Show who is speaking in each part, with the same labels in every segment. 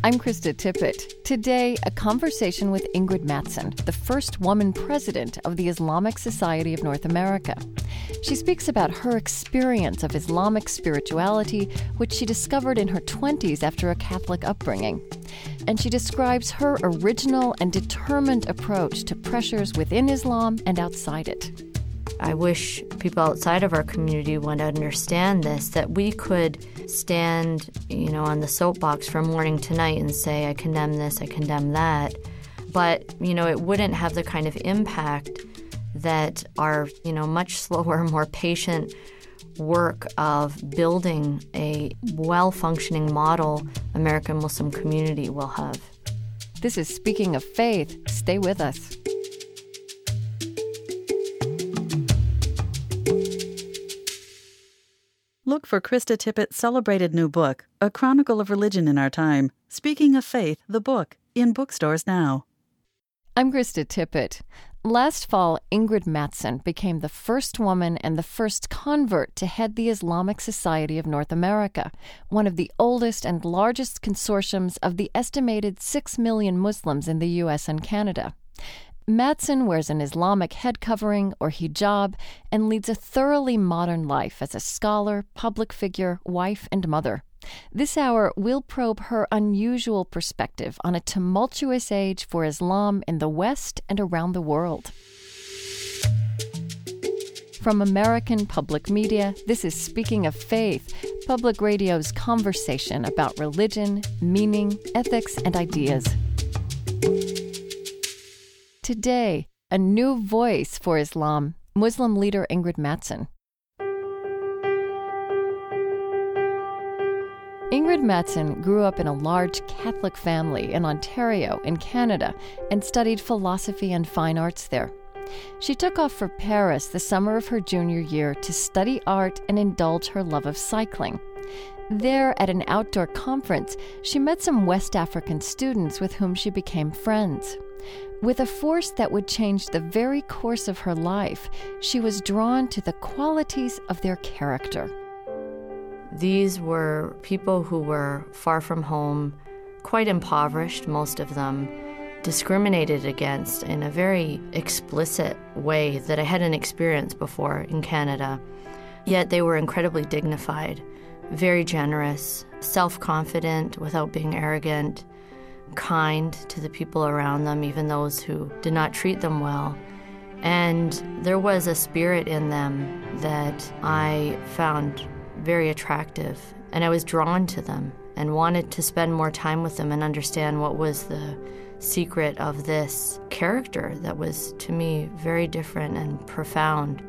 Speaker 1: I'm Krista Tippett. Today, a conversation with Ingrid Mattson, the first woman president of the Islamic Society of North America. She speaks about her experience of Islamic spirituality, which she discovered in her 20s after a Catholic upbringing. And she describes her original and determined approach to pressures within Islam and outside it.
Speaker 2: I wish people outside of our community would understand this, that we could stand, on the soapbox from morning to night and say, I condemn this, I condemn that. But, it wouldn't have the kind of impact that our, much slower, more patient work of building a well-functioning model American Muslim community will have.
Speaker 1: This is Speaking of Faith. Stay with us.
Speaker 3: Look for Krista Tippett's celebrated new book, A Chronicle of Religion in Our Time, Speaking of Faith, the book, in bookstores now.
Speaker 1: I'm Krista Tippett. Last fall, Ingrid Mattson became the first woman and the first convert to head the Islamic Society of North America, one of the oldest and largest consortiums of the estimated 6 million Muslims in the U.S. and Canada. Mattson wears an Islamic head covering, or hijab, and leads a thoroughly modern life as a scholar, public figure, wife, and mother. This hour, we'll probe her unusual perspective on a tumultuous age for Islam in the West and around the world. From American Public Media, this is Speaking of Faith, Public Radio's conversation about religion, meaning, ethics, and ideas. Today, a new voice for Islam, Muslim leader Ingrid Mattson. Ingrid Mattson grew up in a large Catholic family in Ontario, in Canada, and studied philosophy and fine arts there. She took off for Paris the summer of her junior year to study art and indulge her love of cycling. There, at an outdoor conference, she met some West African students with whom she became friends. With a force that would change the very course of her life, she was drawn to the qualities of their character.
Speaker 2: These were people who were far from home, quite impoverished, most of them, discriminated against in a very explicit way that I hadn't experienced before in Canada. Yet they were incredibly dignified, very generous, self-confident without being arrogant, kind to the people around them, even those who did not treat them well. And there was a spirit in them that I found very attractive, and I was drawn to them and wanted to spend more time with them and understand what was the secret of this character that was, to me, very different and profound.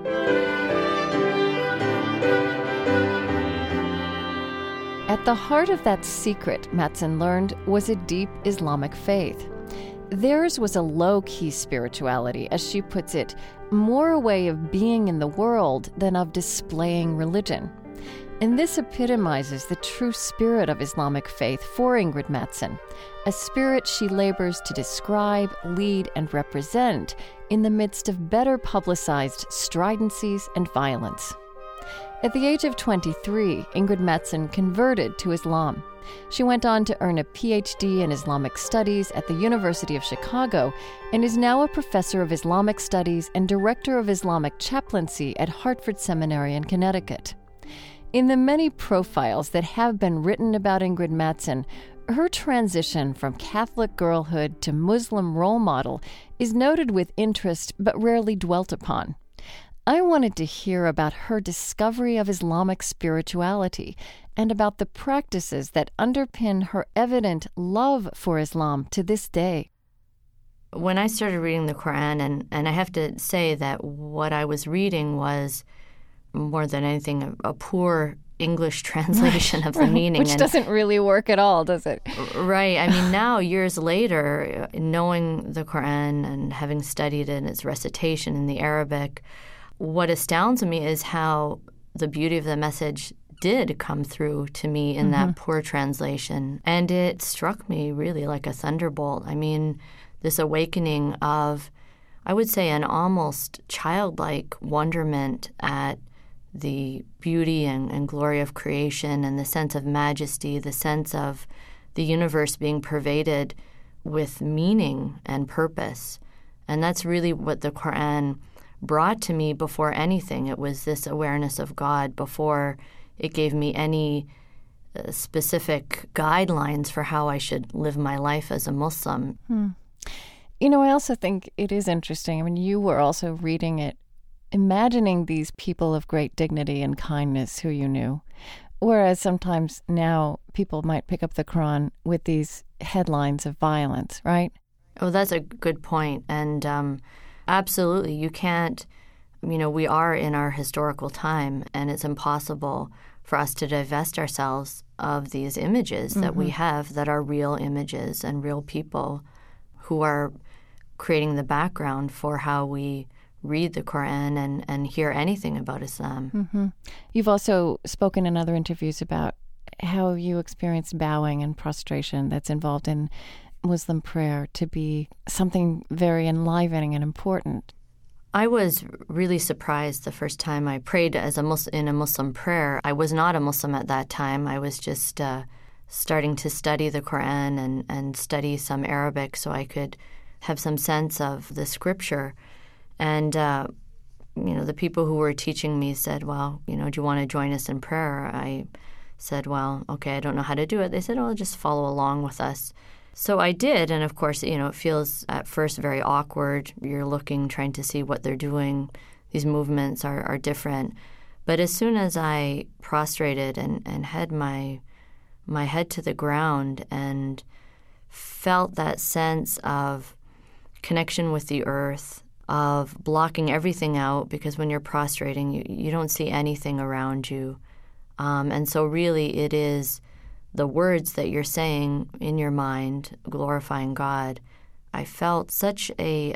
Speaker 1: At the heart of that secret, Mattson learned, was a deep Islamic faith. Theirs was a low-key spirituality, as she puts it, more a way of being in the world than of displaying religion. And this epitomizes the true spirit of Islamic faith for Ingrid Mattson, a spirit she labors to describe, lead, and represent in the midst of better publicized stridencies and violence. At the age of 23, Ingrid Mattson converted to Islam. She went on to earn a PhD in Islamic Studies at the University of Chicago and is now a professor of Islamic Studies and director of Islamic chaplaincy at Hartford Seminary in Connecticut. In the many profiles that have been written about Ingrid Mattson, her transition from Catholic girlhood to Muslim role model is noted with interest but rarely dwelt upon. I wanted to hear about her discovery of Islamic spirituality and about the practices that underpin her evident love for Islam to this day.
Speaker 2: When I started reading the Quran, and I have to say that what I was reading was more than anything a poor English translation of the meaning.
Speaker 1: Which doesn't really work at all, does it?
Speaker 2: Right. I mean, now, years later, knowing the Quran and having studied it in its recitation in the Arabic, what astounds me is how the beauty of the message did come through to me in that poor translation. And it struck me really like a thunderbolt. I mean, this awakening of, I would say, an almost childlike wonderment at the beauty and glory of creation and the sense of majesty, the sense of the universe being pervaded with meaning and purpose. And that's really what the Quran brought to me before anything. It was this awareness of God before it gave me any specific guidelines for how I should live my life as a Muslim.
Speaker 1: You know, I also think it is interesting. I mean, you were also reading it, imagining these people of great dignity and kindness who you knew. Whereas sometimes now people might pick up the Quran with these headlines of violence, right?
Speaker 2: Oh, that's a good point. And absolutely, you can't, we are in our historical time, and it's impossible for us to divest ourselves of these images that we have that are real images and real people who are creating the background for how we read the Quran and hear anything about Islam.
Speaker 1: You've also spoken in other interviews about how you experience bowing and prostration that's involved in Muslim prayer to be something very enlivening and important.
Speaker 2: I was really surprised the first time I prayed as in a Muslim prayer. I was not a Muslim at that time. I was just starting to study the Quran and study some Arabic so I could have some sense of the scripture. And, the people who were teaching me said, well, do you want to join us in prayer? I said, well, okay, I don't know how to do it. They said, oh, just follow along with us. So I did. And, of course, it feels at first very awkward. You're looking, trying to see what they're doing. These movements are different. But as soon as I prostrated and had my head to the ground and felt that sense of connection with the earth, of blocking everything out, because when you're prostrating, you don't see anything around you. And so really it is the words that you're saying in your mind, glorifying God. I felt such a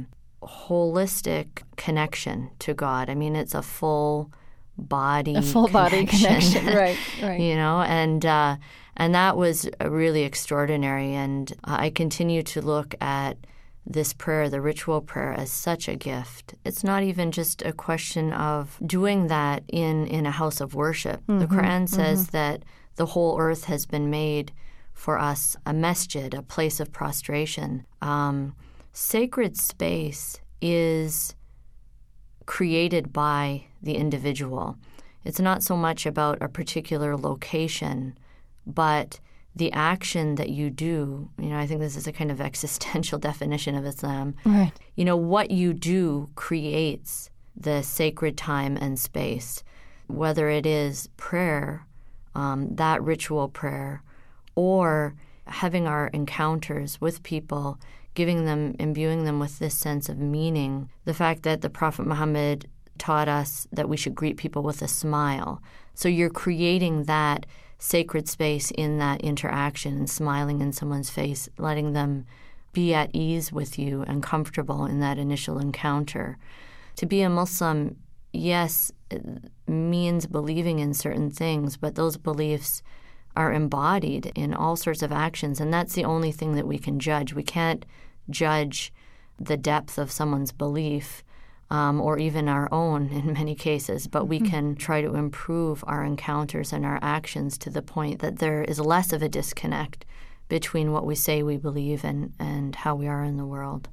Speaker 2: holistic connection to God. I mean, it's a full body
Speaker 1: connection. Right.
Speaker 2: And that was really extraordinary. And I continue to look at this prayer, the ritual prayer, as such a gift. It's not even just a question of doing that in a house of worship. The Quran says that the whole earth has been made for us a masjid, a place of prostration. Sacred space is created by the individual. It's not so much about a particular location, but the action that you do. I think this is a kind of existential definition of Islam.
Speaker 1: Right.
Speaker 2: What you do creates the sacred time and space, whether it is prayer, that ritual prayer, or having our encounters with people, imbuing them with this sense of meaning. The fact that the Prophet Muhammad taught us that we should greet people with a smile. So you're creating that sacred space in that interaction and smiling in someone's face, letting them be at ease with you and comfortable in that initial encounter. To be a Muslim, yes, it means believing in certain things, but those beliefs are embodied in all sorts of actions, and that's the only thing that we can judge. We can't judge the depth of someone's belief or even our own in many cases, but we can try to improve our encounters and our actions to the point that there is less of a disconnect between what we say we believe and how we are in the world.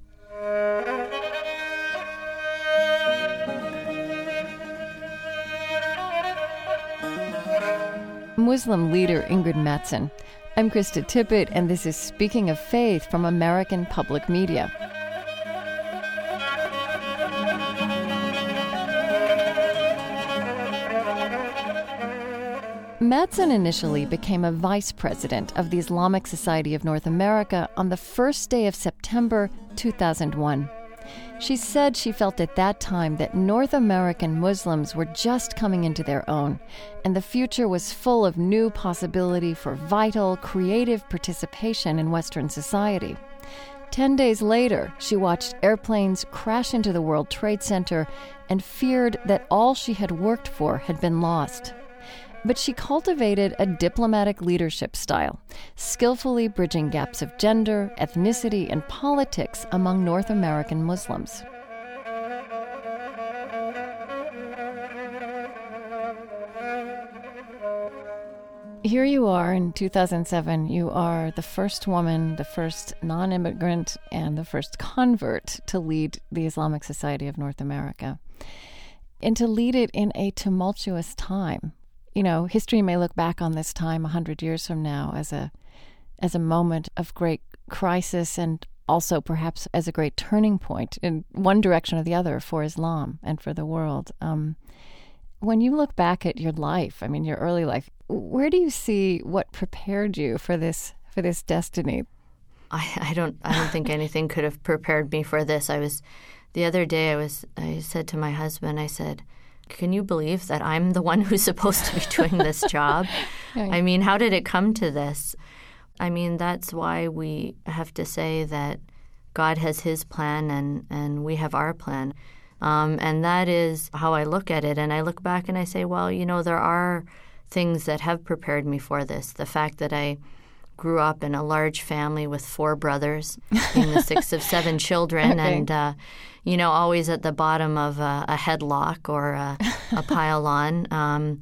Speaker 1: Muslim leader Ingrid Mattson. I'm Krista Tippett, and this is Speaking of Faith from American Public Media. Mattson initially became a vice president of the Islamic Society of North America on the first day of September 2001. She said she felt at that time that North American Muslims were just coming into their own, and the future was full of new possibility for vital, creative participation in Western society. 10 days later, she watched airplanes crash into the World Trade Center and feared that all she had worked for had been lost. But she cultivated a diplomatic leadership style, skillfully bridging gaps of gender, ethnicity, and politics among North American Muslims. Here you are in 2007. You are the first woman, the first non-immigrant, and the first convert to lead the Islamic Society of North America. And to lead it in a tumultuous time. You know, history may look back on this time 100 years from now as a moment of great crisis, and also perhaps as a great turning point in one direction or the other for Islam and for the world. When you look back at your life, I mean, your early life, where do you see what prepared you for this destiny?
Speaker 2: I don't think anything could have prepared me for this. The other day I said to my husband, I said, can you believe that I'm the one who's supposed to be doing this job?
Speaker 1: Right.
Speaker 2: I mean, how did it come to this? I mean, that's why we have to say that God has his plan and we have our plan. And that is how I look at it. And I look back and I say, well, you know, there are things that have prepared me for this. The fact that I grew up in a large family with 4 brothers, being the 6th of 7 children, okay. And, you know, always at the bottom of a headlock or a pile-on.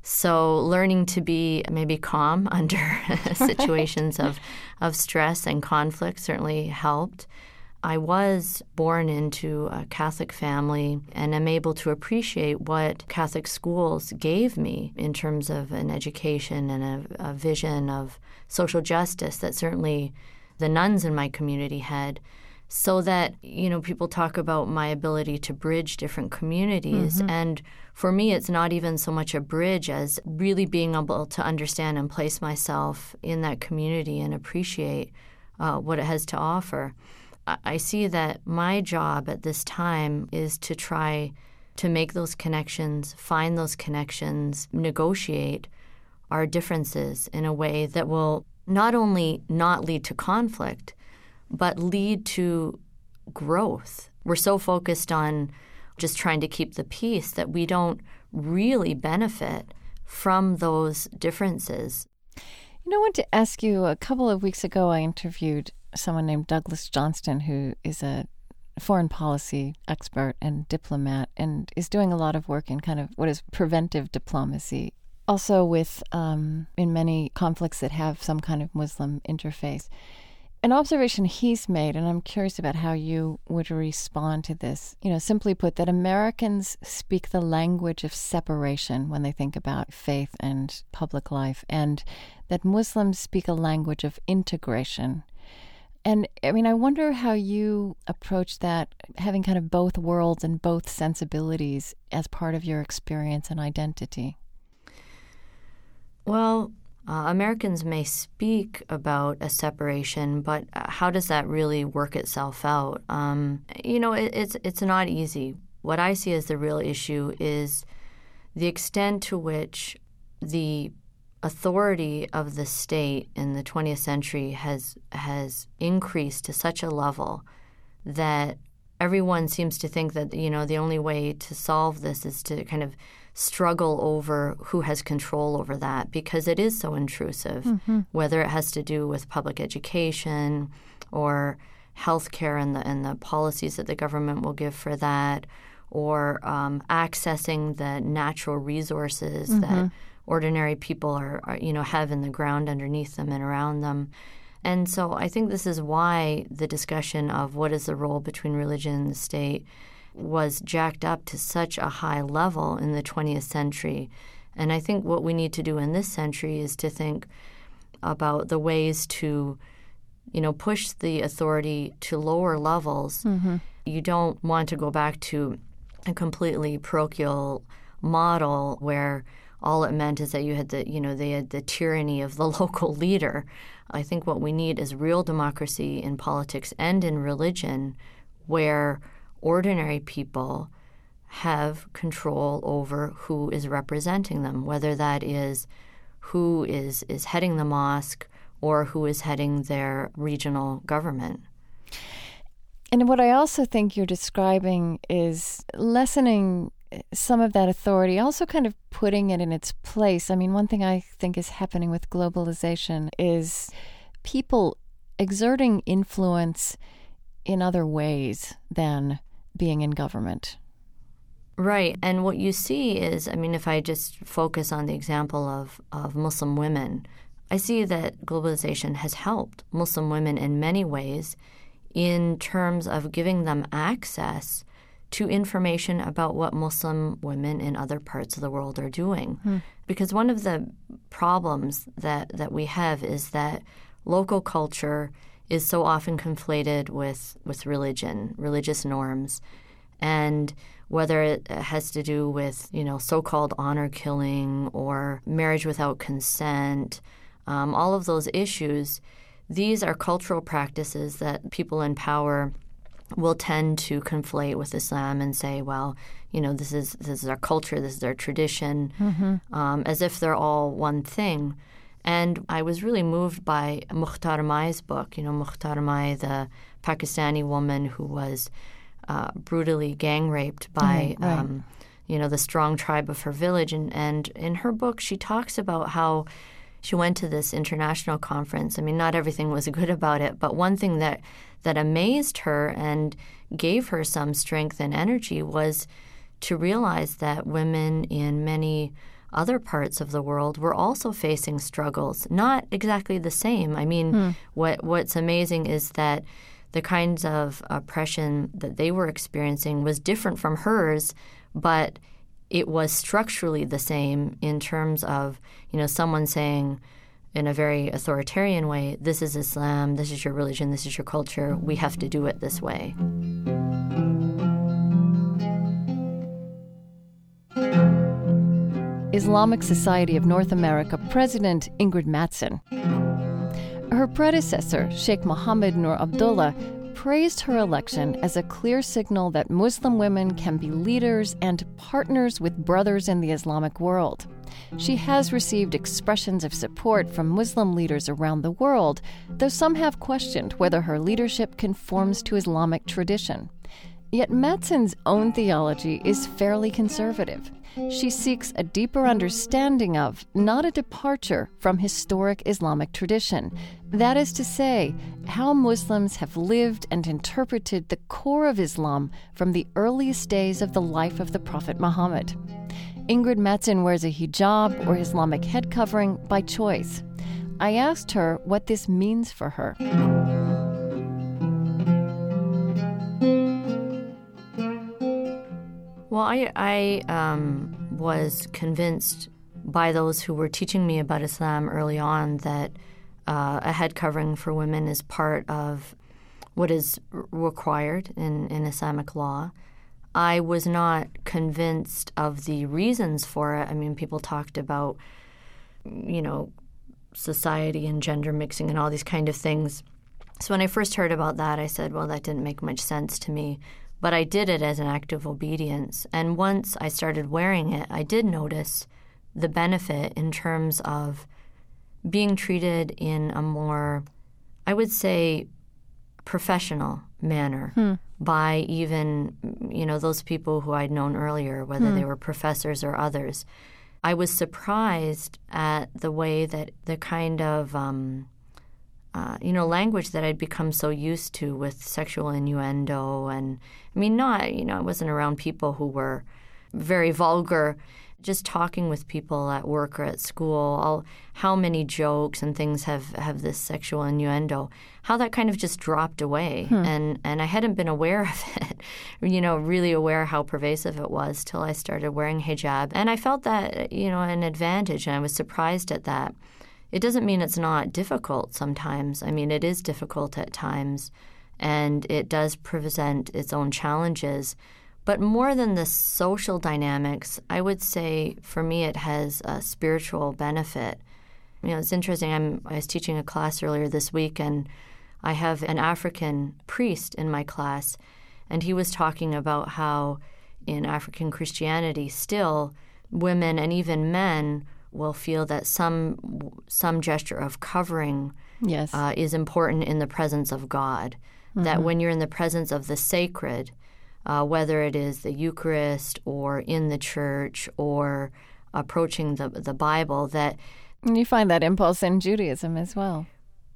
Speaker 2: So learning to be maybe calm under situations of stress and conflict certainly helped. I was born into a Catholic family and am able to appreciate what Catholic schools gave me in terms of an education and a vision of social justice that certainly the nuns in my community had. So that, you know, people talk about my ability to bridge different communities. Mm-hmm. And for me, it's not even so much a bridge as really being able to understand and place myself in that community and appreciate what it has to offer. I see that my job at this time is to try to make those connections, find those connections, negotiate our differences in a way that will not only not lead to conflict, but lead to growth. We're so focused on just trying to keep the peace that we don't really benefit from those differences.
Speaker 1: You know, I want to ask you, a couple of weeks ago I interviewed someone named Douglas Johnston, who is a foreign policy expert and diplomat and is doing a lot of work in kind of what is preventive diplomacy, also with in many conflicts that have some kind of Muslim interface. An observation he's made, and I'm curious about how you would respond to this, you know, simply put, that Americans speak the language of separation when they think about faith and public life, and that Muslims speak a language of integration. And, I mean, I wonder how you approach that, having kind of both worlds and both sensibilities as part of your experience and identity.
Speaker 2: Well, Americans may speak about a separation, but how does that really work itself out? You know, it's not easy. What I see as the real issue is the extent to which the authority of the state in the 20th century has increased to such a level that everyone seems to think that, you know, the only way to solve this is to kind of struggle over who has control over that, because it is so intrusive, mm-hmm. whether it has to do with public education or healthcare and the policies that the government will give for that, or accessing the natural resources mm-hmm. that ordinary people are, you know, have in the ground underneath them and around them. And so I think this is why the discussion of what is the role between religion and the state was jacked up to such a high level in the 20th century. And I think what we need to do in this century is to think about the ways to, you know, push the authority to lower levels. Mm-hmm. You don't want to go back to a completely parochial model where all it meant is that you had they had the tyranny of the local leader. I think what we need is real democracy in politics and in religion, where ordinary people have control over who is representing them, whether that is who is heading the mosque or who is heading their regional government.
Speaker 1: And what I also think you're describing is lessening some of that authority, also kind of putting it in its place. I mean, one thing I think is happening with globalization is people exerting influence in other ways than being in government.
Speaker 2: Right. And what you see is, I mean, if I just focus on the example of Muslim women, I see that globalization has helped Muslim women in many ways in terms of giving them access to information about what Muslim women in other parts of the world are doing. Because one of the problems that we have is that local culture is so often conflated with religion, religious norms, and whether it has to do with, so-called honor killing or marriage without consent, all of those issues, these are cultural practices that people in power will tend to conflate with Islam and say, well, this is our culture, this is our tradition, as if they're all one thing. And I was really moved by Mukhtar Mai's book, Mukhtar Mai, the Pakistani woman who was brutally gang raped by, the strong tribe of her village. And in her book, she talks about how she went to this international conference. I mean, not everything was good about it, but one thing that amazed her and gave her some strength and energy was to realize that women in many other parts of the world were also facing struggles, not exactly the same. I mean, what's amazing is that the kinds of oppression that they were experiencing was different from hers, but it was structurally the same in terms of, someone saying in a very authoritarian way, this is Islam, this is your religion, this is your culture, we have to do it this way.
Speaker 1: Islamic Society of North America President Ingrid Mattson. Her predecessor, Sheikh Mohammed Nur Abdullah, praised her election as a clear signal that Muslim women can be leaders and partners with brothers in the Islamic world. She has received expressions of support from Muslim leaders around the world, though some have questioned whether her leadership conforms to Islamic tradition. Yet Mattson's own theology is fairly conservative. She seeks a deeper understanding of, not a departure from, historic Islamic tradition. That is to say, how Muslims have lived and interpreted the core of Islam from the earliest days of the life of the Prophet Muhammad. Ingrid Mattson wears a hijab or Islamic head covering by choice. I asked her what this means for her.
Speaker 2: Well, I was convinced by those who were teaching me about Islam early on that a head covering for women is part of what is required in Islamic law. I was not convinced of the reasons for it. I mean, people talked about, society and gender mixing and all these kind of things. So when I first heard about that, I said, well, that didn't make much sense to me. But I did it as an act of obedience. And once I started wearing it, I did notice the benefit in terms of being treated in a more, I would say, professional manner by even, those people who I'd known earlier, whether they were professors or others. I was surprised at the way that the kind of language that I'd become so used to with sexual innuendo. And I mean, I wasn't around people who were very vulgar. Just talking with people at work or at school, how many jokes and things have this sexual innuendo, how that kind of just dropped away. And I hadn't been aware of it, really aware how pervasive it was till I started wearing hijab. And I felt that, an advantage, and I was surprised at that. It doesn't mean it's not difficult sometimes. I mean, it is difficult at times, and it does present its own challenges. But more than the social dynamics, I would say for me it has a spiritual benefit. It's interesting. I was teaching a class earlier this week, and I have an African priest in my class, and he was talking about how in African Christianity still women and even men will feel that some gesture of covering is important in the presence of God. That when you're in the presence of the sacred, whether it is the Eucharist or in the church or approaching the Bible, that
Speaker 1: you find that impulse in Judaism as well.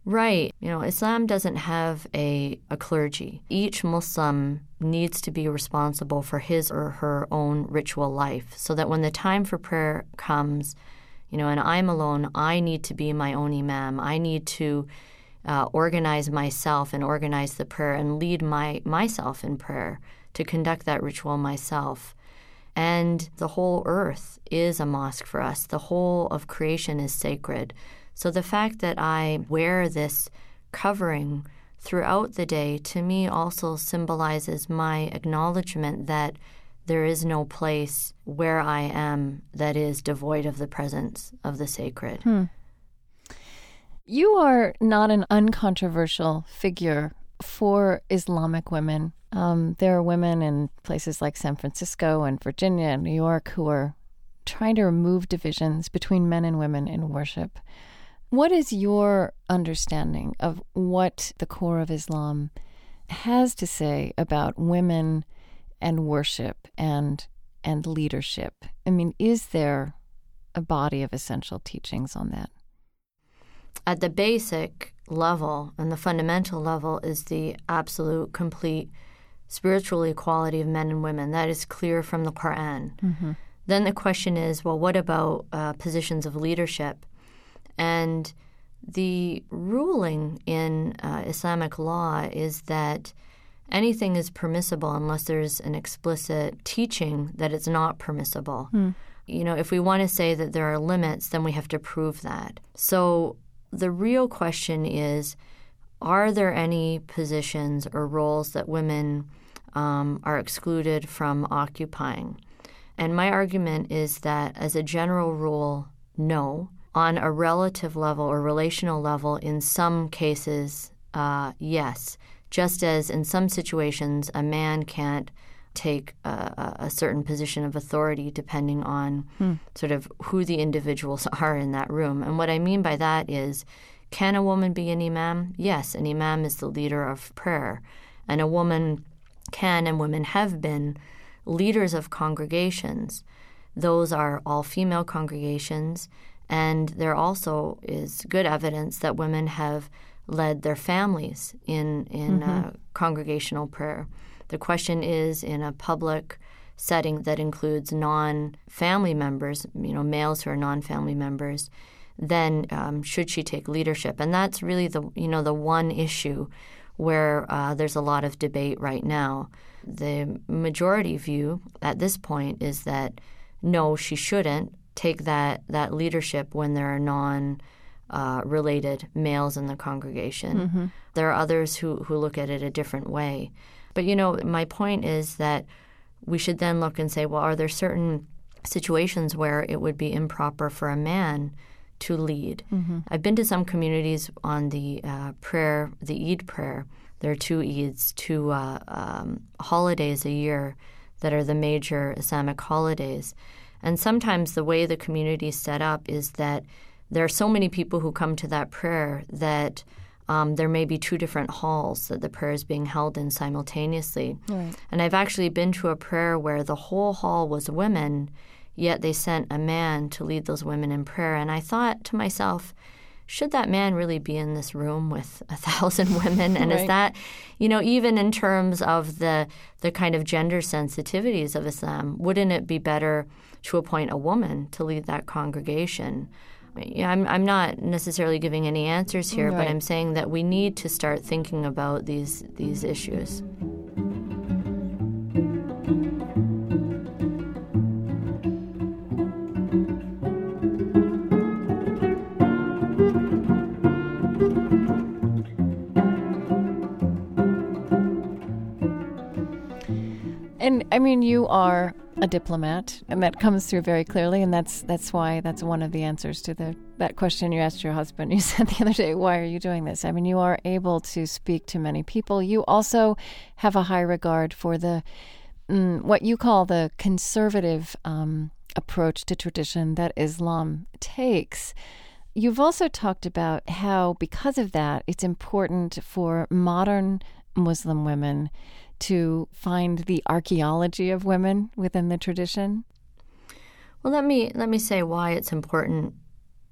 Speaker 2: Right. Islam doesn't have a clergy. Each Muslim needs to be responsible for his or her own ritual life, so that when the time for prayer comes, and I'm alone, I need to be my own imam. I need to organize myself and organize the prayer and lead myself in prayer, to conduct that ritual myself. And the whole earth is a mosque for us. The whole of creation is sacred. So the fact that I wear this covering throughout the day, to me, also symbolizes my acknowledgement that there is no place where I am that is devoid of the presence of the sacred.
Speaker 1: You are not an uncontroversial figure for Islamic women. There are women in places like San Francisco and Virginia and New York who are trying to remove divisions between men and women in worship. What is your understanding of what the core of Islam has to say about women and worship and leadership? I mean, is there a body of essential teachings on that?
Speaker 2: At the basic level and the fundamental level is the absolute, complete spiritual equality of men and women. That is clear from the Quran. Mm-hmm. Then the question is, well, what about positions of leadership? And the ruling in Islamic law is that anything is permissible unless there's an explicit teaching that it's not permissible. If we want to say that there are limits, then we have to prove that. So the real question is, are there any positions or roles that women are excluded from occupying? And my argument is that, as a general rule, no. On a relative level or relational level, in some cases, yes. Just as in some situations, a man can't take a certain position of authority depending on sort of who the individuals are in that room. And what I mean by that is, can a woman be an imam? Yes, an imam is the leader of prayer. And a woman can, and women have been, leaders of congregations. Those are all-female congregations. And there also is good evidence that women have led their families in congregational prayer. The question is, in a public setting that includes non-family members, males who are non-family members, then should she take leadership? And that's really the one issue where there's a lot of debate right now. The majority view at this point is that no, she shouldn't take that leadership when there are non-related males in the congregation. There are others who look at it a different way. But, my point is that we should then look and say, well, are there certain situations where it would be improper for a man to lead? I've been to some communities on the prayer, the Eid prayer. There are two Eids, two holidays a year that are the major Islamic holidays. And sometimes the way the community is set up is that there are so many people who come to that prayer that there may be two different halls that the prayer is being held in simultaneously. Right. And I've actually been to a prayer where the whole hall was women, yet they sent a man to lead those women in prayer. And I thought to myself, should that man really be in this room with 1,000 women? And right. Is that, even in terms of the kind of gender sensitivities of Islam, wouldn't it be better to appoint a woman to lead that congregation? I'm not necessarily giving any answers here, right. But I'm saying that we need to start thinking about these issues.
Speaker 1: And I mean, you are a diplomat, and that comes through very clearly, and that's one of the answers to that question you asked your husband. You said the other day, why are you doing this? I mean, you are able to speak to many people. You also have a high regard for the what you call the conservative approach to tradition that Islam takes. You've also talked about how, because of that, it's important for modern Muslim women to find the archaeology of women within the tradition?
Speaker 2: Well, let me say why it's important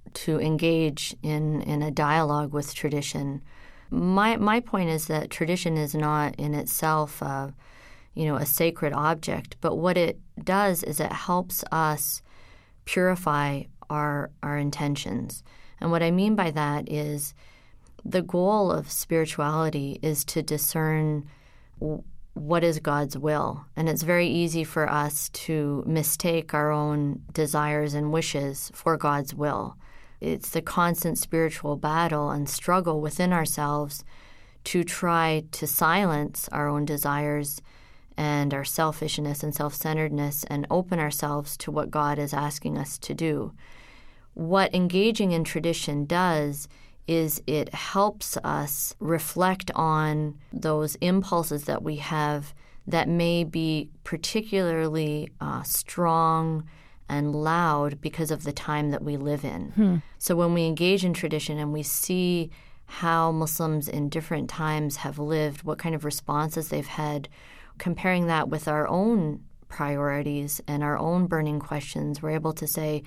Speaker 2: to engage in a dialogue with tradition. My point is that tradition is not in itself a sacred object, but what it does is it helps us purify our intentions. And what I mean by that is the goal of spirituality is to discern what is God's will. And it's very easy for us to mistake our own desires and wishes for God's will. It's the constant spiritual battle and struggle within ourselves to try to silence our own desires and our selfishness and self-centeredness and open ourselves to what God is asking us to do. What engaging in tradition does is it helps us reflect on those impulses that we have that may be particularly strong and loud because of the time that we live in. So when we engage in tradition and we see how Muslims in different times have lived, what kind of responses they've had, comparing that with our own priorities and our own burning questions, we're able to say,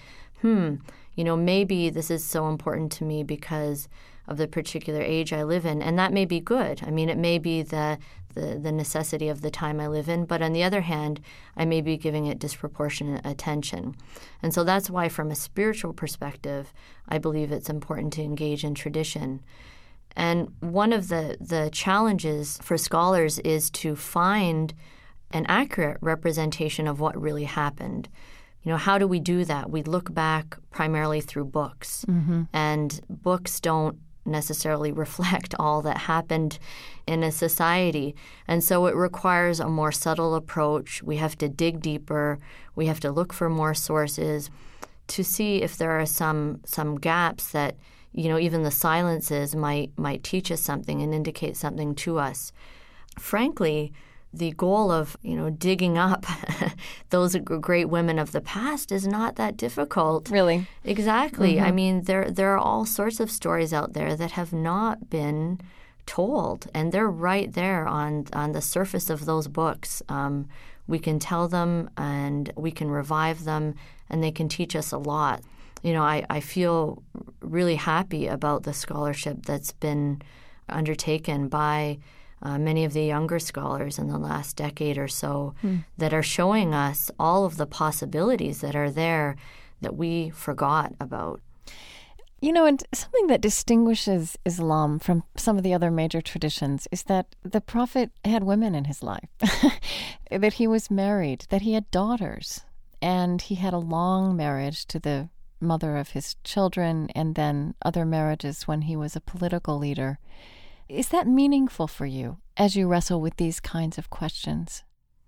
Speaker 2: maybe this is so important to me because of the particular age I live in. And that may be good. I mean, it may be the necessity of the time I live in. But on the other hand, I may be giving it disproportionate attention. And so that's why, from a spiritual perspective, I believe it's important to engage in tradition. And one of the challenges for scholars is to find an accurate representation of what really happened. How do we do that? We look back primarily through books, and books don't necessarily reflect all that happened in a society. And so it requires a more subtle approach. We have to dig deeper. We have to look for more sources to see if there are some gaps that, even the silences might teach us something and indicate something to us. Frankly, the goal of, digging up those great women of the past is not that difficult.
Speaker 1: Really?
Speaker 2: Exactly. I mean, there are all sorts of stories out there that have not been told, and they're right there on the surface of those books. We can tell them and we can revive them, and they can teach us a lot. I feel really happy about the scholarship that's been undertaken by many of the younger scholars in the last decade or so that are showing us all of the possibilities that are there that we forgot about.
Speaker 1: And something that distinguishes Islam from some of the other major traditions is that the Prophet had women in his life, that he was married, that he had daughters, and he had a long marriage to the mother of his children and then other marriages when he was a political leader. Is that meaningful for you as you wrestle with these kinds of questions?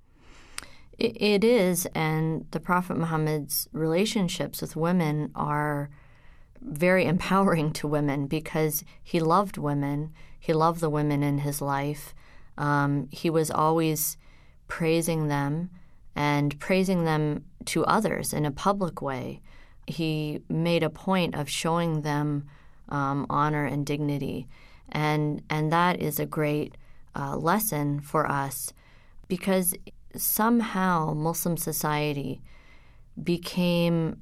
Speaker 2: It is, and the Prophet Muhammad's relationships with women are very empowering to women because he loved women. He loved the women in his life. He was always praising them and praising them to others in a public way. He made a point of showing them honor and dignity. And that is a great lesson for us because somehow Muslim society became,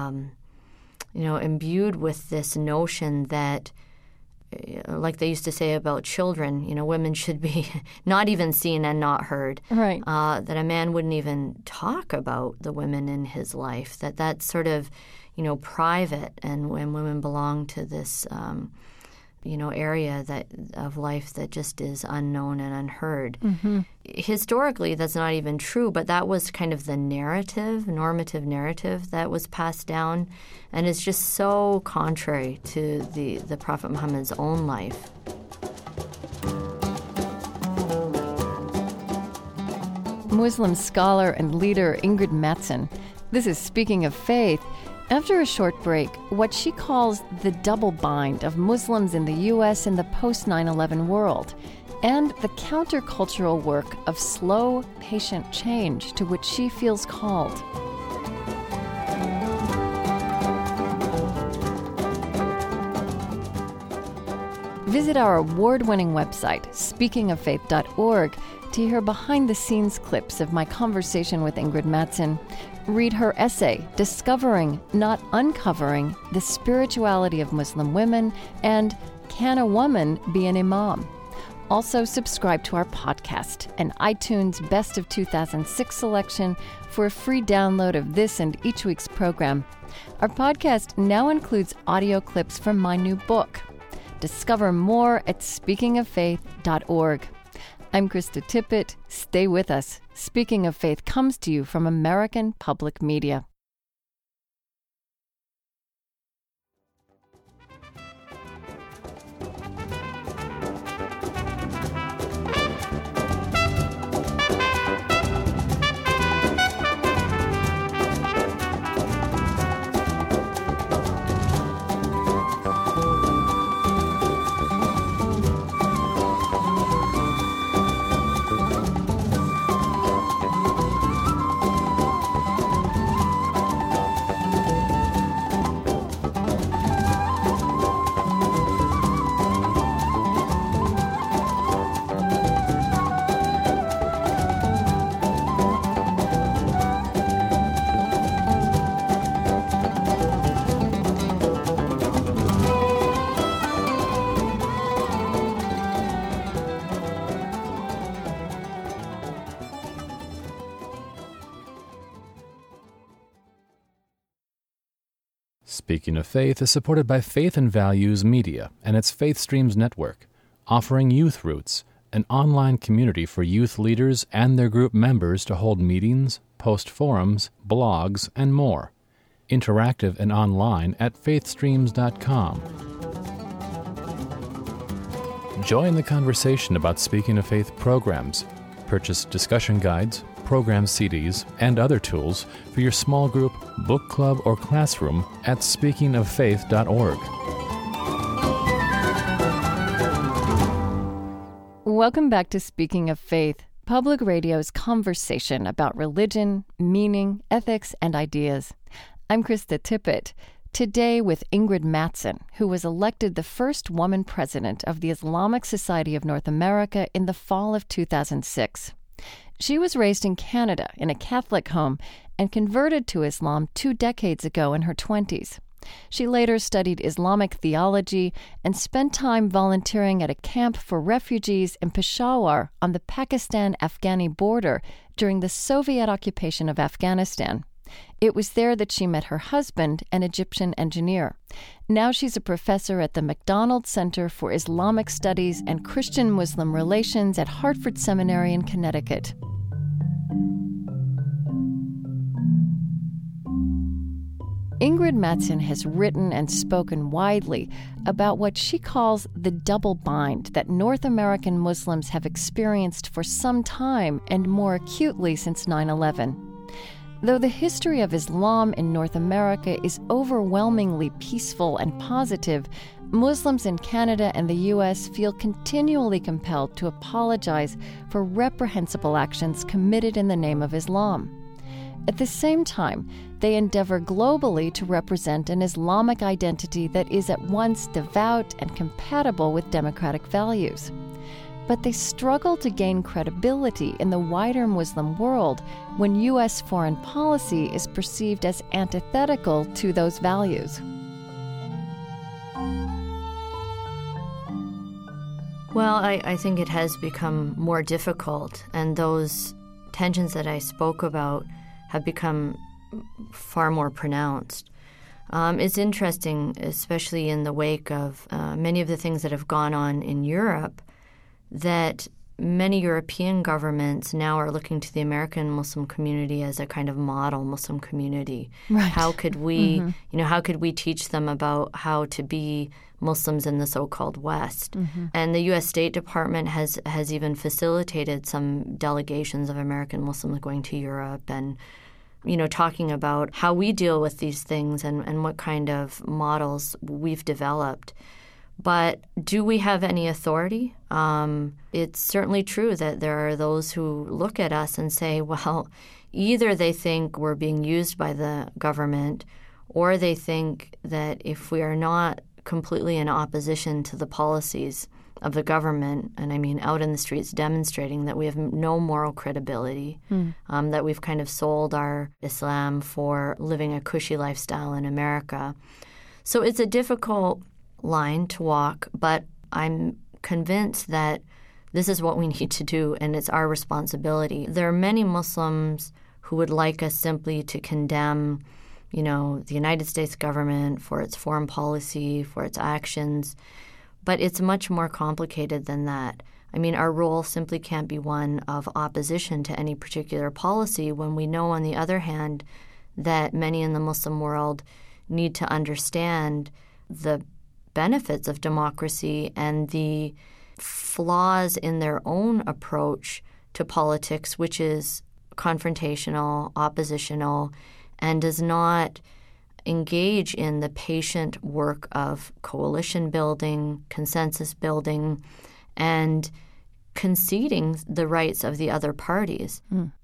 Speaker 2: imbued with this notion that, like they used to say about children, women should be not even seen and not heard.
Speaker 1: Right.
Speaker 2: That a man wouldn't even talk about the women in his life, that's sort of, private, and when women belong to this area of life that just is unknown and unheard. Historically, that's not even true, but that was kind of the normative narrative that was passed down, and it's just so contrary to the Prophet Muhammad's own life.
Speaker 1: Muslim scholar and leader Ingrid Mattson. This is Speaking of Faith. After a short break, what she calls the double bind of Muslims in the U.S. in the post-9/11 world, and the countercultural work of slow, patient change to which she feels called. Visit our award-winning website, speakingoffaith.org, to hear behind-the-scenes clips of my conversation with Ingrid Mattson, read her essay, Discovering, Not Uncovering, the Spirituality of Muslim Women, and Can a Woman Be an Imam? Also, subscribe to our podcast, an iTunes Best of 2006 selection for a free download of this and each week's program. Our podcast now includes audio clips from my new book. Discover more at speakingoffaith.org. I'm Krista Tippett. Stay with us. Speaking of Faith comes to you from American Public Media.
Speaker 4: Speaking of Faith is supported by Faith and Values Media and its Faith Streams Network, offering Youth Roots, an online community for youth leaders and their group members to hold meetings, post forums, blogs, and more. Interactive and online at faithstreams.com. Join the conversation about Speaking of Faith programs. Purchase discussion guides, program CDs, and other tools for your small group, book club, or classroom at speakingoffaith.org.
Speaker 1: Welcome back to Speaking of Faith, Public Radio's conversation about religion, meaning, ethics, and ideas. I'm Krista Tippett. Today with Ingrid Mattson, who was elected the first woman president of the Islamic Society of North America in the fall of 2006. She was raised in Canada in a Catholic home and converted to Islam 2 decades ago in her 20s. She later studied Islamic theology and spent time volunteering at a camp for refugees in Peshawar on the Pakistan-Afghani border during the Soviet occupation of Afghanistan. It was there that she met her husband, an Egyptian engineer. Now she's a professor at the McDonald Center for Islamic Studies and Christian-Muslim Relations at Hartford Seminary in Connecticut. Ingrid Mattson has written and spoken widely about what she calls the double bind that North American Muslims have experienced for some time and more acutely since 9/11. Though the history of Islam in North America is overwhelmingly peaceful and positive, Muslims in Canada and the U.S. feel continually compelled to apologize for reprehensible actions committed in the name of Islam. At the same time, they endeavor globally to represent an Islamic identity that is at once devout and compatible with democratic values. But they struggle to gain credibility in the wider Muslim world when U.S. foreign policy is perceived as antithetical to those values.
Speaker 2: Well, I think it has become more difficult, and those tensions that I spoke about have become far more pronounced. It's interesting, especially in the wake of many of the things that have gone on in Europe, that many European governments now are looking to the American Muslim community as a kind of model Muslim community.
Speaker 1: Right.
Speaker 2: How could we, how could we teach them about how to be Muslims in the so-called West? And the U.S. State Department has even facilitated some delegations of American Muslims going to Europe and, talking about how we deal with these things and what kind of models we've developed. But do we have any authority? It's certainly true that there are those who look at us and say, well, either they think we're being used by the government, or they think that if we are not completely in opposition to the policies of the government, and I mean out in the streets demonstrating that we have no moral credibility, that we've kind of sold our Islam for living a cushy lifestyle in America. So it's a difficult line to walk, but I'm convinced that this is what we need to do, and it's our responsibility. There are many Muslims who would like us simply to condemn, the United States government for its foreign policy, for its actions, but it's much more complicated than that. I mean, our role simply can't be one of opposition to any particular policy when we know, on the other hand, that many in the Muslim world need to understand the benefits of democracy and the flaws in their own approach to politics, which is confrontational, oppositional, and does not engage in the patient work of coalition building, consensus building, and conceding the rights of the other parties.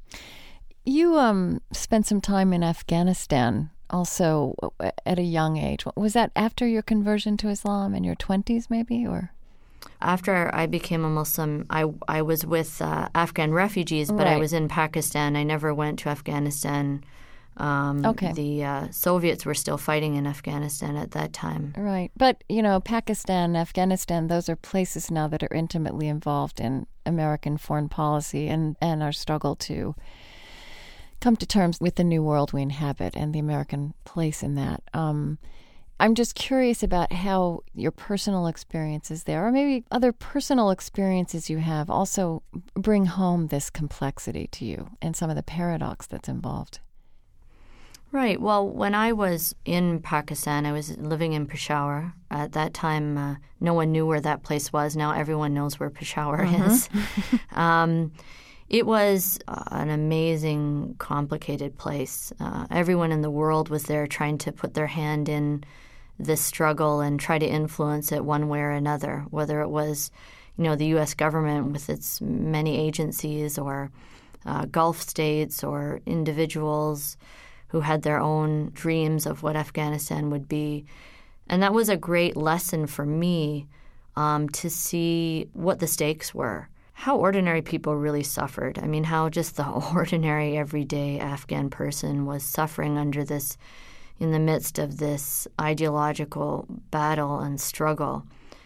Speaker 1: You spent some time in Afghanistan also at a young age. Was that after your conversion to Islam, in your 20s maybe, or?
Speaker 2: After I became a Muslim, I was with Afghan refugees, but
Speaker 1: Right.
Speaker 2: I was in Pakistan. I never went to Afghanistan.
Speaker 1: Okay.
Speaker 2: The Soviets were still fighting in Afghanistan at that time.
Speaker 1: Right. But, Pakistan, Afghanistan, those are places now that are intimately involved in American foreign policy and our struggle to come to terms with the new world we inhabit and the American place in that. I'm just curious about how your personal experiences there, or maybe other personal experiences you have, also bring home this complexity to you and some of the paradox that's involved.
Speaker 2: Right. Well, when I was in Pakistan, I was living in Peshawar. At that time, no one knew where that place was. Now everyone knows where Peshawar is. It was an amazing, complicated place. Everyone in the world was there trying to put their hand in this struggle and try to influence it one way or another, whether it was, the U.S. government with its many agencies, or Gulf states, or individuals who had their own dreams of what Afghanistan would be. And that was a great lesson for me to see what the stakes were, how ordinary people really suffered. I mean, how just the ordinary, everyday Afghan person was suffering under this, in the midst of this ideological battle and struggle.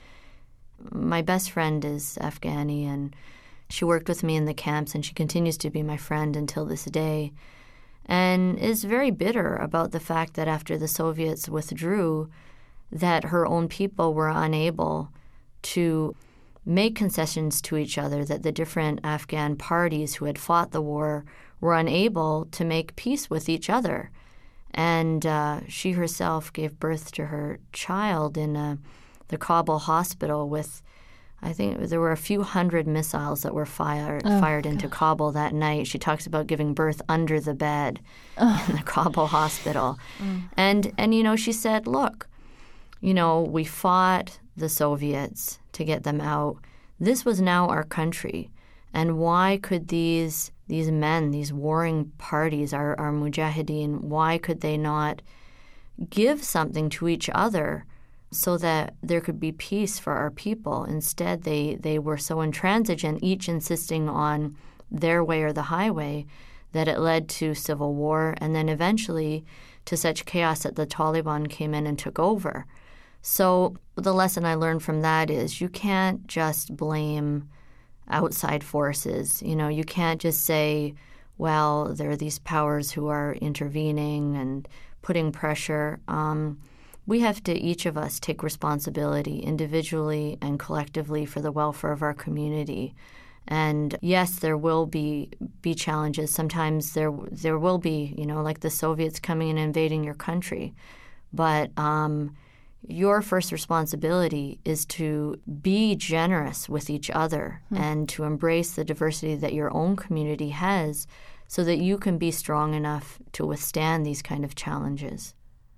Speaker 2: My best friend is Afghani, and she worked with me in the camps, and she continues to be my friend until this day, and is very bitter about the fact that after the Soviets withdrew, that her own people were unable to make concessions to each other, that the different Afghan parties who had fought the war were unable to make peace with each other. And she herself gave birth to her child in the Kabul hospital with, I think there were a few hundred missiles that were fired into Kabul that night. She talks about giving birth under the bed in the Kabul hospital. And she said, look, we fought the Soviets to get them out. This was now our country. And why could these men, these warring parties, our mujahideen, why could they not give something to each other so that there could be peace for our people? Instead, they were so intransigent, each insisting on their way or the highway, that it led to civil war and then eventually to such chaos that the Taliban came in and took over. So the lesson I learned from that is you can't just blame outside forces. You can't just say, well, there are these powers who are intervening and putting pressure. We have to, each of us, take responsibility individually and collectively for the welfare of our community. And yes, there will be challenges. Sometimes there will be, like the Soviets coming and invading your country. But your first responsibility is to be generous with each other and to embrace the diversity that your own community has so that you can be strong enough to withstand these kind of challenges.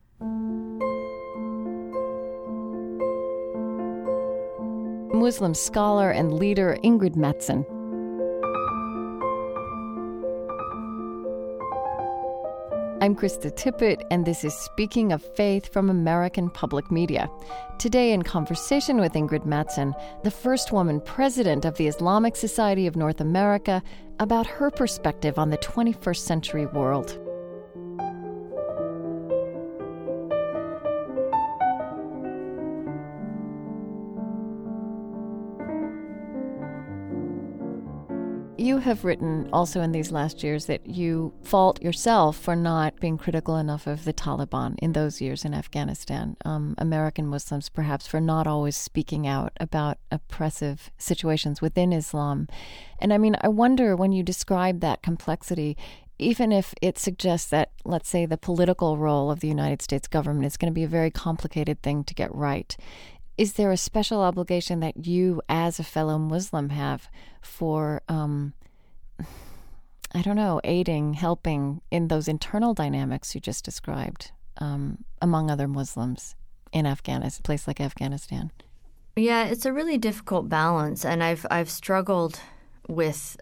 Speaker 1: Muslim scholar and leader Ingrid Mattson. I'm Krista Tippett, and this is Speaking of Faith from American Public Media. Today, in conversation with Ingrid Mattson, the first woman president of the Islamic Society of North America, about her perspective on the 21st century world. You have written also in these last years that you fault yourself for not being critical enough of the Taliban in those years in Afghanistan. American Muslims perhaps for not always speaking out about oppressive situations within Islam. And I mean, I wonder when you describe that complexity, even if it suggests that, let's say, the political role of the United States government is going to be a very complicated thing to get right, is there a special obligation that you as a fellow Muslim have for, aiding, helping in those internal dynamics you just described among other Muslims in Afghanistan, a place like Afghanistan?
Speaker 2: Yeah, it's a really difficult balance, and I've struggled with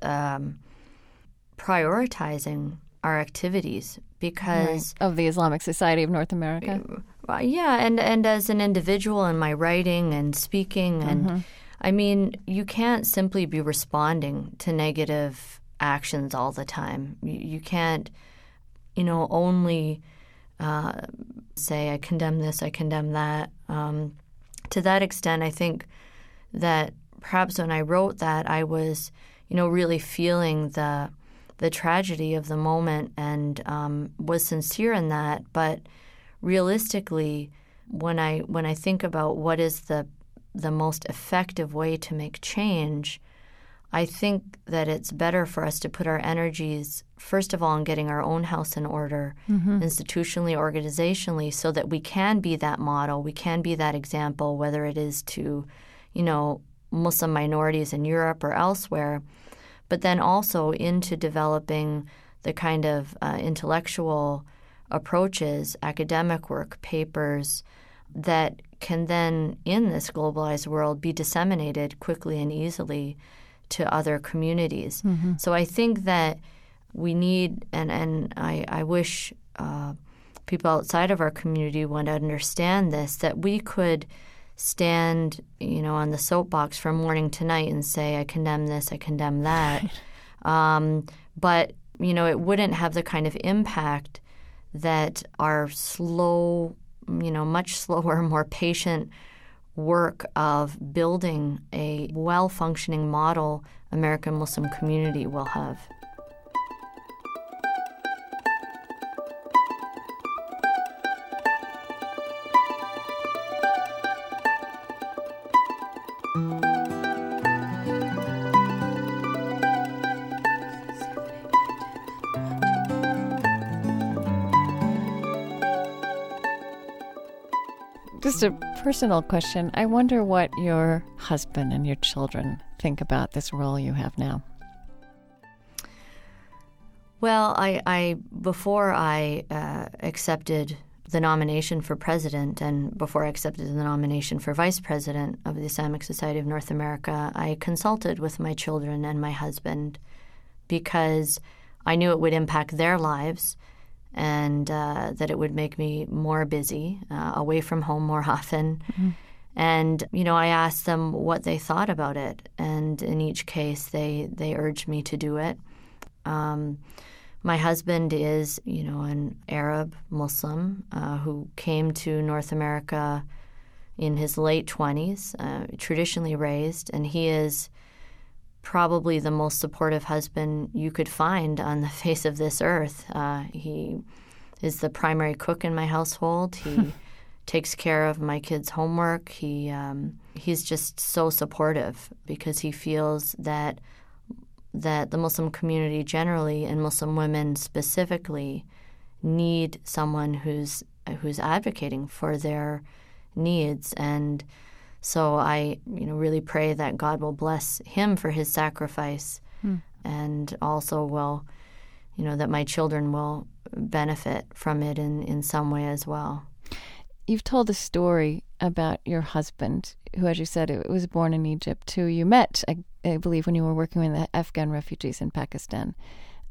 Speaker 2: prioritizing our activities because
Speaker 1: of the Islamic Society of North America.
Speaker 2: Yeah, and as an individual in my writing and speaking, and I mean, you can't simply be responding to negative actions all the time. You can't, only say, I condemn this, I condemn that. To that extent, I think that perhaps when I wrote that, I was, really feeling the tragedy of the moment and was sincere in that. But realistically, when I think about what is the most effective way to make change, I think that it's better for us to put our energies, first of all, in getting our own house in order, institutionally, organizationally, so that we can be that model, we can be that example, whether it is to, Muslim minorities in Europe or elsewhere, but then also into developing the kind of intellectual approaches, academic work, papers that can then, in this globalized world, be disseminated quickly and easily to other communities. So I think that we need, and I wish people outside of our community would understand this, that we could stand, on the soapbox from morning to night and say, I condemn this, I condemn that. But, it wouldn't have the kind of impact that our slow, much slower, more patient work of building a well-functioning model American Muslim community will have.
Speaker 1: Just a personal question. I wonder what your husband and your children think about this role you have now.
Speaker 2: Well, I before I accepted the nomination for president and before I accepted the nomination for vice president of the Islamic Society of North America, I consulted with my children and my husband because I knew it would impact their lives and that it would make me more busy, away from home more often. And, I asked them what they thought about it. And in each case, they urged me to do it. My husband is, an Arab Muslim who came to North America in his late 20s, traditionally raised, and he is probably the most supportive husband you could find on the face of this earth. He is the primary cook in my household. He takes care of my kids' homework. He's just so supportive because he feels that the Muslim community generally and Muslim women specifically need someone who's advocating for their needs. And so I, really pray that God will bless him for his sacrifice, and also will, that my children will benefit from it in some way as well.
Speaker 1: You've told a story about your husband, who, as you said, was born in Egypt, who you met, I believe, when you were working with the Afghan refugees in Pakistan.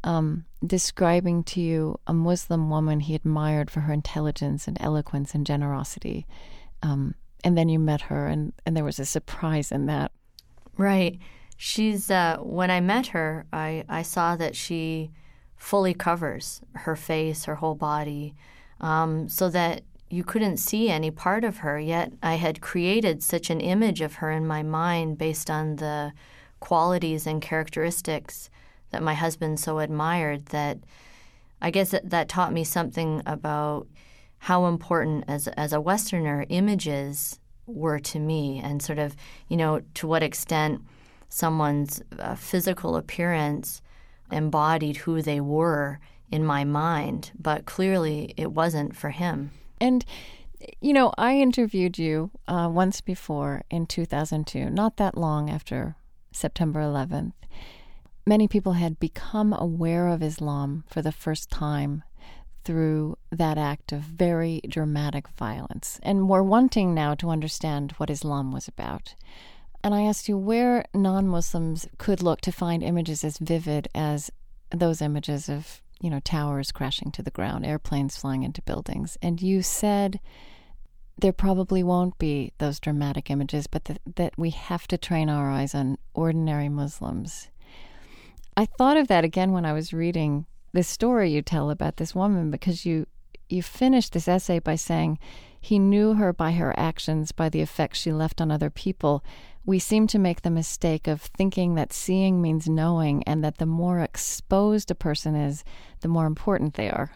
Speaker 1: describing to you a Muslim woman he admired for her intelligence and eloquence and generosity. And then you met her, and there was a surprise in that.
Speaker 2: Right. She's, when I met her, I saw that she fully covers her face, her whole body, so that you couldn't see any part of her. Yet I had created such an image of her in my mind based on the qualities and characteristics that my husband so admired, that I guess that taught me something about how important, as a Westerner, images were to me, and sort of, to what extent someone's physical appearance embodied who they were in my mind, but clearly it wasn't for him.
Speaker 1: And, I interviewed you once before in 2002, not that long after September 11th. Many people had become aware of Islam for the first time through that act of very dramatic violence, and were wanting now to understand what Islam was about. And I asked you where non-Muslims could look to find images as vivid as those images of, towers crashing to the ground, airplanes flying into buildings. And you said there probably won't be those dramatic images, but that we have to train our eyes on ordinary Muslims. I thought of that again when I was reading this story you tell about this woman, because you finished this essay by saying he knew her by her actions, by the effects she left on other people. We seem to make the mistake of thinking that seeing means knowing, and that the more exposed a person is, the more important they are.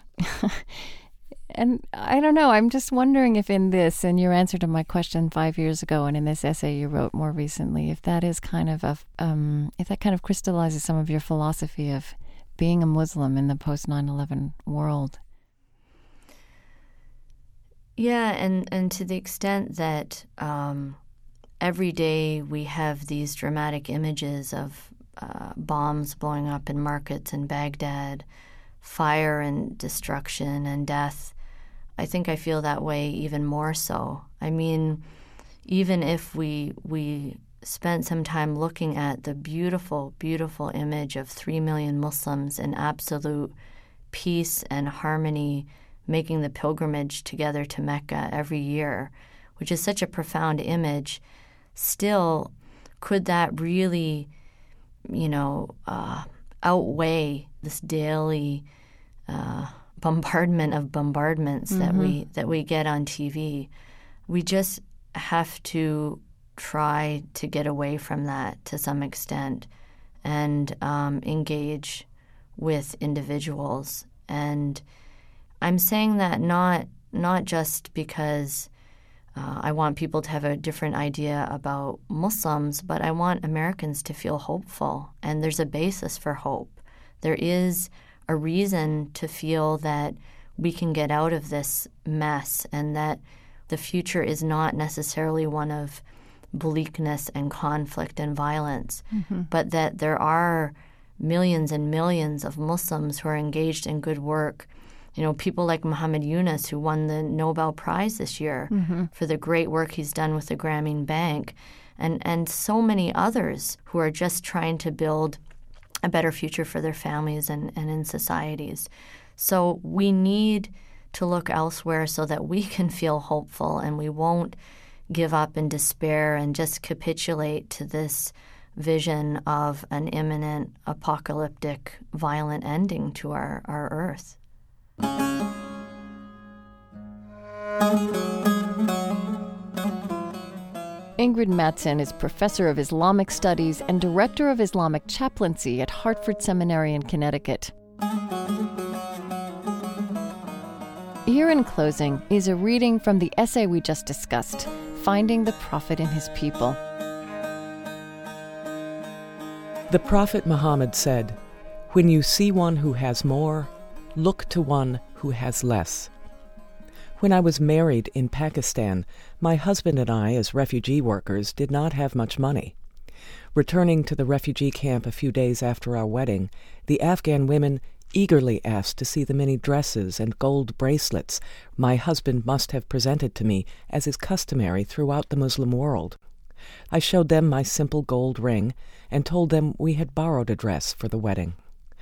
Speaker 1: And I don't know, I'm just wondering if in this, in your answer to my question 5 years ago, and in this essay you wrote more recently, if that is kind of if that kind of crystallizes some of your philosophy of being a Muslim in the post 9/11 world.
Speaker 2: Yeah, and to the extent that every day we have these dramatic images of bombs blowing up in markets in Baghdad, fire and destruction and death, I think I feel that way even more so. I mean, even if we spent some time looking at the beautiful, beautiful image of 3 million Muslims in absolute peace and harmony, making the pilgrimage together to Mecca every year, which is such a profound image, still, could that really, outweigh this daily bombardment of bombardments that we get on TV? We just have to try to get away from that to some extent and engage with individuals. And I'm saying that not just because I want people to have a different idea about Muslims, but I want Americans to feel hopeful. And there's a basis for hope. There is a reason to feel that we can get out of this mess, and that the future is not necessarily one of bleakness and conflict and violence, but that there are millions and millions of Muslims who are engaged in good work. People like Muhammad Yunus, who won the Nobel Prize this year for the great work he's done with the Grameen Bank, and so many others who are just trying to build a better future for their families and in societies. So we need to look elsewhere so that we can feel hopeful and we won't give up in despair and just capitulate to this vision of an imminent apocalyptic violent ending to our earth.
Speaker 1: Ingrid Mattson is professor of Islamic Studies and director of Islamic Chaplaincy at Hartford Seminary in Connecticut. Here in closing is a reading from the essay we just discussed, Finding the Prophet in His People.
Speaker 5: The Prophet Muhammad said, "When you see one who has more, look to one who has less." When I was married in Pakistan, my husband and I, as refugee workers, did not have much money. Returning to the refugee camp a few days after our wedding, the Afghan women eagerly asked to see the many dresses and gold bracelets my husband must have presented to me, as is customary throughout the Muslim world. I showed them my simple gold ring and told them we had borrowed a dress for the wedding.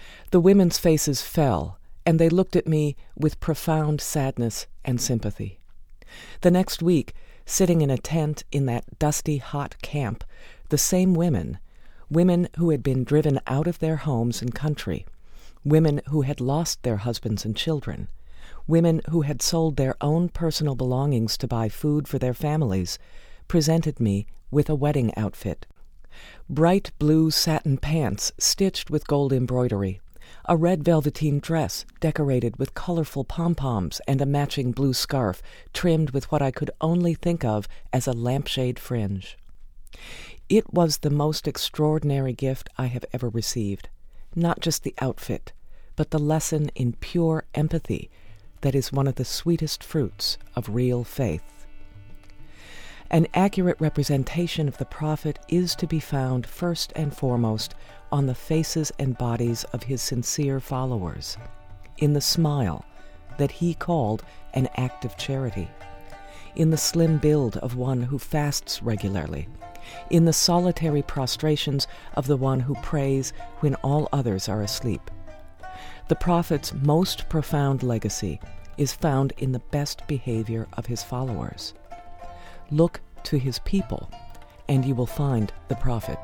Speaker 5: The women's faces fell, and they looked at me with profound sadness and sympathy. The next week, sitting in a tent in that dusty, hot camp, the same women who had been driven out of their homes and country, women who had lost their husbands and children, women who had sold their own personal belongings to buy food for their families, presented me with a wedding outfit. Bright blue satin pants stitched with gold embroidery, a red velveteen dress decorated with colorful pom-poms and a matching blue scarf trimmed with what I could only think of as a lampshade fringe. It was the most extraordinary gift I have ever received, not just the outfit, but the lesson in pure empathy that is one of the sweetest fruits of real faith. An accurate representation of the prophet is to be found first and foremost on the faces and bodies of his sincere followers, in the smile that he called an act of charity, in the slim build of one who fasts regularly, in the solitary prostrations of the one who prays when all others are asleep. The prophet's most profound legacy is found in the best behavior of his followers. Look to his people, and you will find the prophet.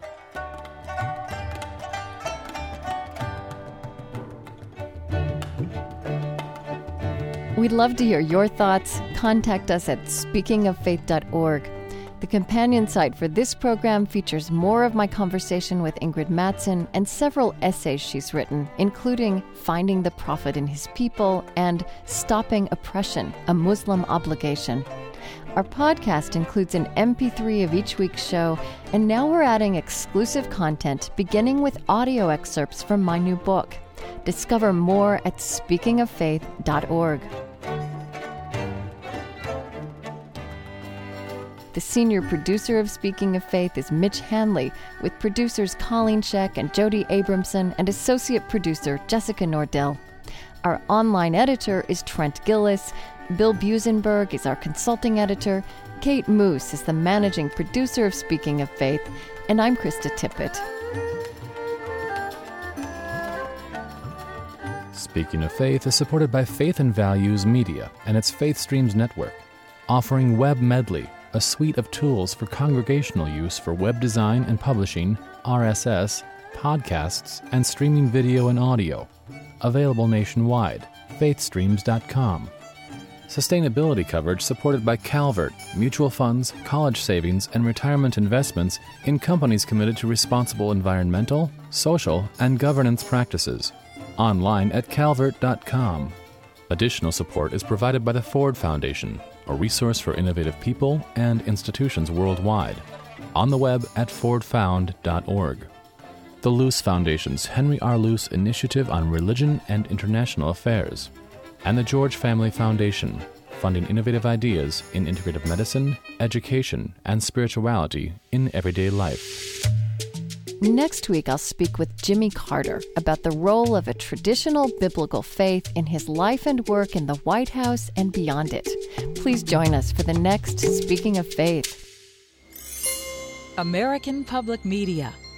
Speaker 1: We'd love to hear your thoughts. Contact us at speakingoffaith.org. The companion site for this program features more of my conversation with Ingrid Mattson and several essays she's written, including Finding the Prophet in His People and Stopping Oppression, a Muslim Obligation. Our podcast includes an MP3 of each week's show, and now we're adding exclusive content, beginning with audio excerpts from my new book. Discover more at speakingoffaith.org. The senior producer of Speaking of Faith is Mitch Hanley, with producers Colleen Scheck and Jody Abramson and associate producer Jessica Nordell. Our online editor is Trent Gillis. Bill Busenberg is our consulting editor. Kate Moose is the managing producer of Speaking of Faith. And I'm Krista Tippett.
Speaker 4: Speaking of Faith is supported by Faith and Values Media and its Faith Streams Network, offering Web Medley, a suite of tools for congregational use for web design and publishing, RSS, podcasts, and streaming video and audio. Available nationwide. faithstreams.com. Sustainability coverage supported by Calvert, mutual funds, college savings, and retirement investments in companies committed to responsible environmental, social, and governance practices. Online at calvert.com. Additional support is provided by the Ford Foundation, a resource for innovative people and institutions worldwide. On the web at fordfound.org. The Luce Foundation's Henry R. Luce Initiative on Religion and International Affairs. And the George Family Foundation, funding innovative ideas in integrative medicine, education, and spirituality in everyday life.
Speaker 1: Next week, I'll speak with Jimmy Carter about the role of a traditional biblical faith in his life and work in the White House and beyond it. Please join us for the next Speaking of Faith.
Speaker 6: American Public Media